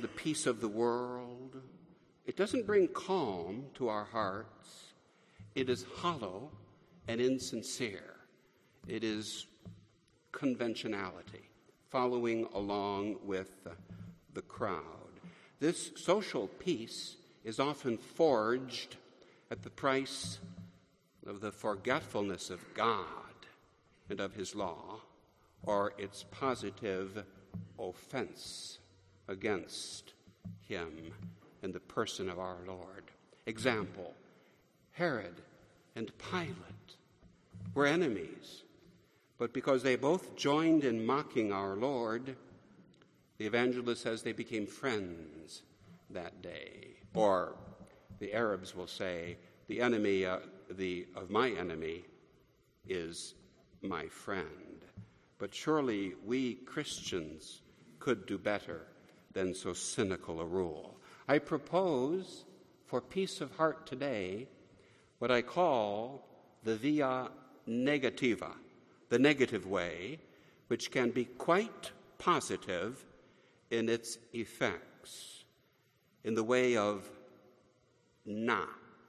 the peace of the world. It doesn't bring calm to our hearts. It is hollow and insincere. It is conventionality, following along with the crowd. This social peace is often forged at the price of the forgetfulness of God and of his law, or its positive offense against him and the person of our Lord. Example, Herod and Pilate were enemies, but because they both joined in mocking our Lord, the evangelist says they became friends that day. Or the Arabs will say, the enemy of my enemy is my friend. But surely we Christians could do better than so cynical a rule. I propose for peace of heart today what I call the via negativa, the negative way, which can be quite positive in its effects, in the way of not.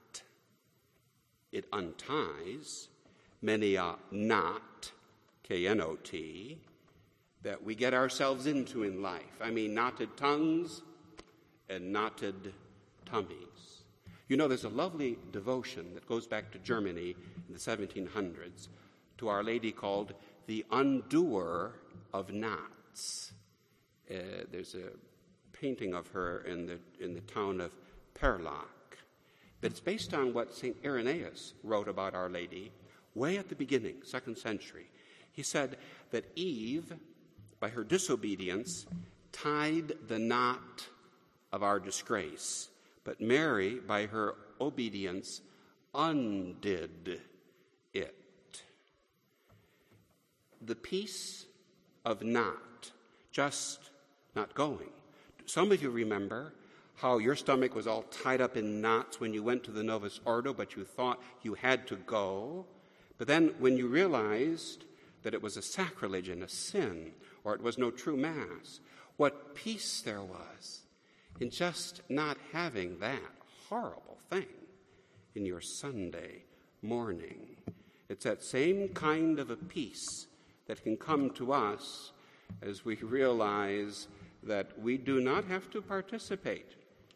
It unties many a knot, K-N-O-T, that we get ourselves into in life. I mean, knotted tongues and knotted tummies. You know, there's a lovely devotion that goes back to Germany in the 1700s to Our Lady called the Undoer of Knots. There's a painting of her in the town of Perlach. But it's based on what St. Irenaeus wrote about Our Lady way at the beginning, 2nd century. He said that Eve, by her disobedience, tied the knot of our disgrace, but Mary, by her obedience, undid it. The peace of not, just not going. Some of you remember how your stomach was all tied up in knots when you went to the Novus Ordo, but you thought you had to go. But then when you realized that it was a sacrilege and a sin, or it was no true Mass, what peace there was in just not having that horrible thing in your Sunday morning. It's that same kind of a peace that can come to us as we realize that we do not have to participate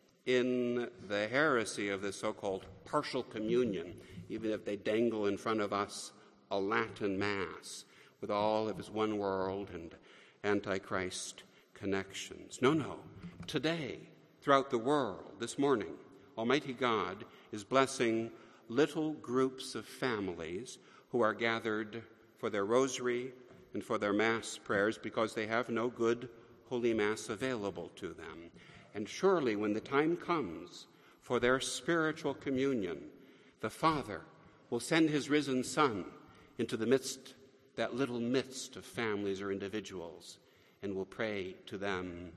in the heresy of the so-called partial communion, even if they dangle in front of us a Latin Mass with all of his one world and Antichrist connections. No. Today, throughout the world, this morning, Almighty God is blessing little groups of families who are gathered for their rosary and for their Mass prayers because they have no good Holy Mass available to them. And surely when the time comes for their spiritual communion, the Father will send his risen Son into the midst, that little midst of families or individuals, and will pray to them,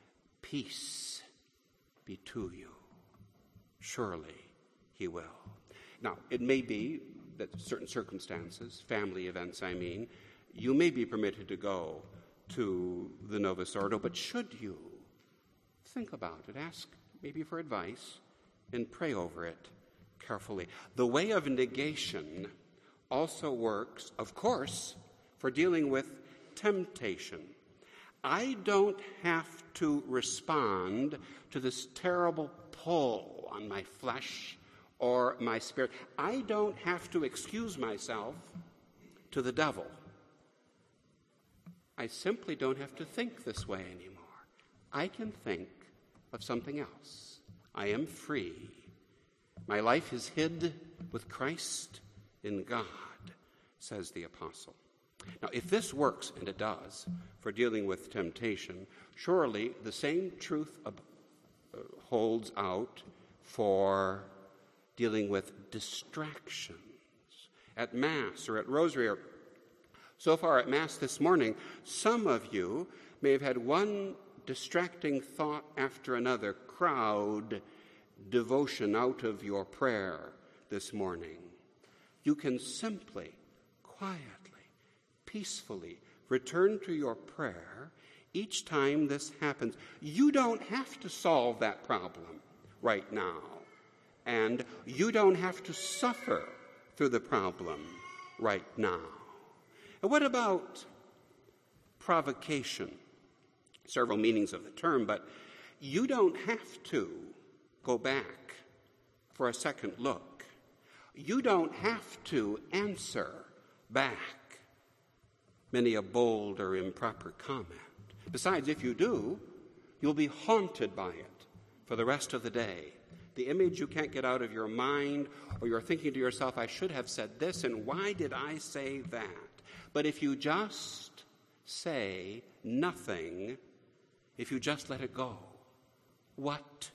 peace be to you. Surely he will. Now, it may be that certain circumstances, family events I mean, you may be permitted to go to the Novus Ordo, but should you, think about it, ask maybe for advice, and pray over it carefully. The way of negation also works, of course, for dealing with temptation. I don't have to respond to this terrible pull on my flesh or my spirit. I don't have to excuse myself to the devil. I simply don't have to think this way anymore. I can think of something else. I am free. My life is hid with Christ in God, says the apostle. Now, if this works, and it does, for dealing with temptation, surely the same truth holds out for dealing with distractions. At Mass or at Rosary, or so far at Mass this morning, some of you may have had one distracting thought after another crowd devotion out of your prayer this morning. You can simply, quietly, peacefully return to your prayer Each time this happens, you don't have to solve that problem right now. And you don't have to suffer through the problem right now. And what about provocation? Several meanings of the term, but you don't have to go back for a second look. You don't have to answer back many a bold or improper comment. Besides, if you do, you'll be haunted by it for the rest of the day. The image you can't get out of your mind, or you're thinking to yourself, I should have said this, and why did I say that? But if you just say nothing, if you just let it go, what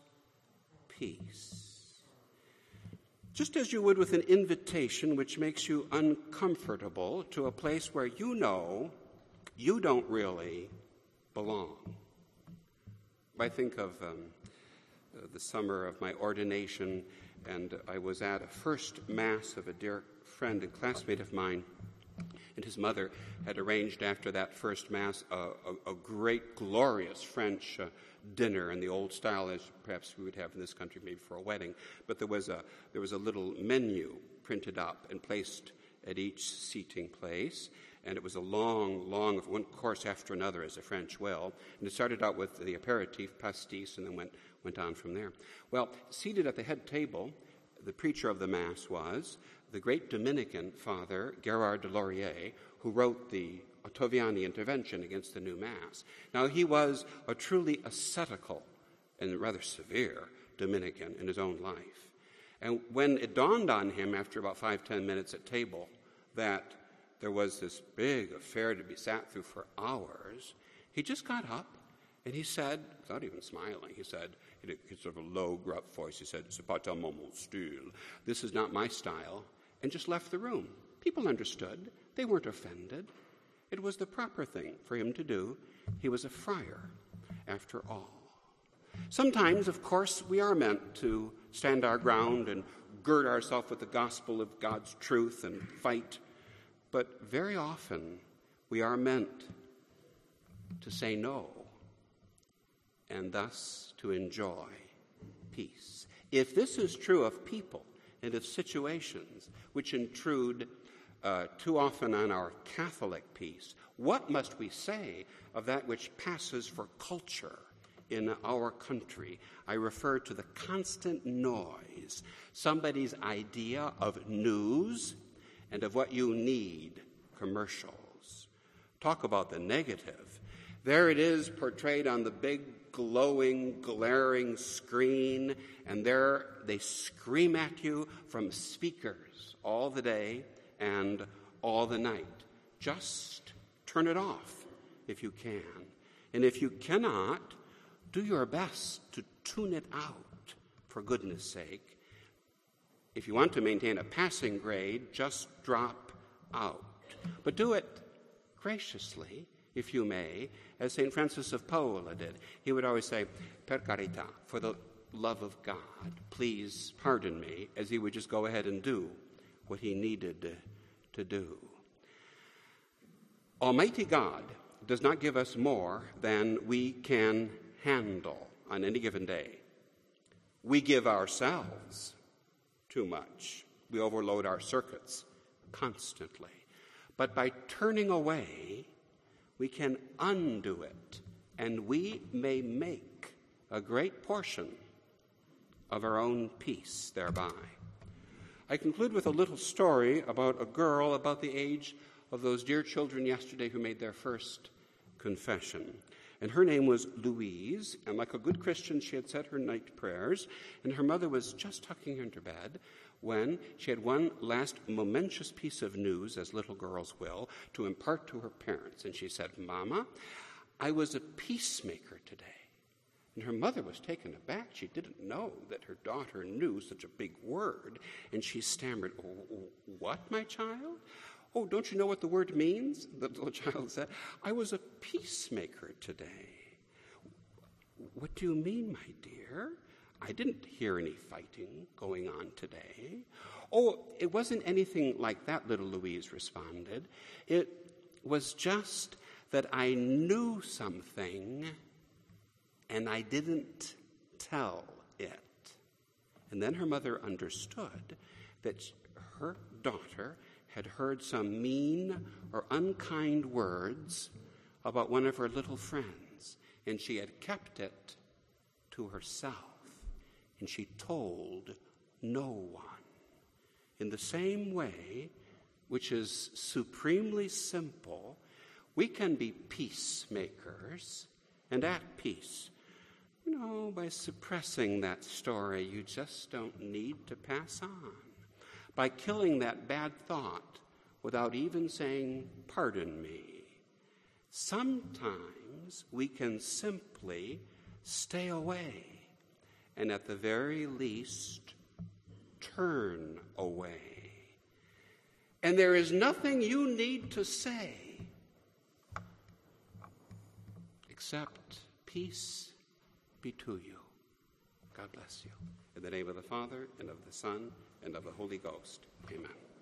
peace. Just as you would with an invitation which makes you uncomfortable to a place where you know you don't really belong. I think of the summer of my ordination, and I was at a first Mass of a dear friend and classmate of mine, and his mother had arranged after that first Mass a great, glorious French dinner in the old style, as perhaps we would have in this country, maybe for a wedding. But there was a little menu printed up and placed at each seating place, and it was a long, one course after another, as the French will. And it started out with the aperitif, pastis, and then went on from there. Well, seated at the head table, the preacher of the Mass was the great Dominican Father Gerard de Laurier, who wrote the Ottaviani Intervention against the New Mass. Now, he was a truly ascetical and rather severe Dominican in his own life. And when it dawned on him after about 5-10 minutes at table that there was this big affair to be sat through for hours, he just got up and he said, without even smiling, he said, in sort of a low, gruff voice, he said, "C'est pas tellement mon style. This is not my style," and just left the room. People understood. They weren't offended. It was the proper thing for him to do. He was a friar, after all. Sometimes, of course, we are meant to stand our ground and gird ourselves with the gospel of God's truth and fight. But very often, we are meant to say no, and thus to enjoy peace. If this is true of people and of situations which intrude too often on our Catholic peace, what must we say of that which passes for culture in our country? I refer to the constant noise, somebody's idea of news and of what you need, commercials. Talk about the negative. There it is portrayed on the big, glowing, glaring screen, and there they scream at you from speakers all the day and all the night. Just turn it off if you can. And if you cannot, do your best to tune it out, for goodness sake. If you want to maintain a passing grade, just drop out. But do it graciously, if you may, as St. Francis of Paola did. He would always say, "Per carità," for the love of God, please pardon me, as he would just go ahead and do what he needed to do. Almighty God does not give us more than we can handle on any given day. We give ourselves too much. We overload our circuits constantly. But by turning away, we can undo it, and we may make a great portion of our own peace thereby. I conclude with a little story about a girl about the age of those dear children yesterday who made their first confession. And her name was Louise, and like a good Christian, she had said her night prayers, and her mother was just tucking her into bed when she had one last momentous piece of news, as little girls will, to impart to her parents. And she said, "Mama, I was a peacemaker today." And her mother was taken aback. She didn't know that her daughter knew such a big word. And she stammered, "What, my child? Oh, don't you know what the word means?" The little child said, "I was a peacemaker today." "What do you mean, my dear? I didn't hear any fighting going on today." "Oh, it wasn't anything like that," little Louise responded. "It was just that I knew something and I didn't tell it. And then her mother understood that her daughter had heard some mean or unkind words about one of her little friends, and she had kept it to herself, and she told no one. In the same way, which is supremely simple, we can be peacemakers and at peace. By suppressing that story you just don't need to pass on. By killing that bad thought without even saying, "Pardon me." Sometimes we can simply stay away and at the very least turn away. And there is nothing you need to say except peace be to you. God bless you. In the name of the Father, and of the Son, and of the Holy Ghost. Amen.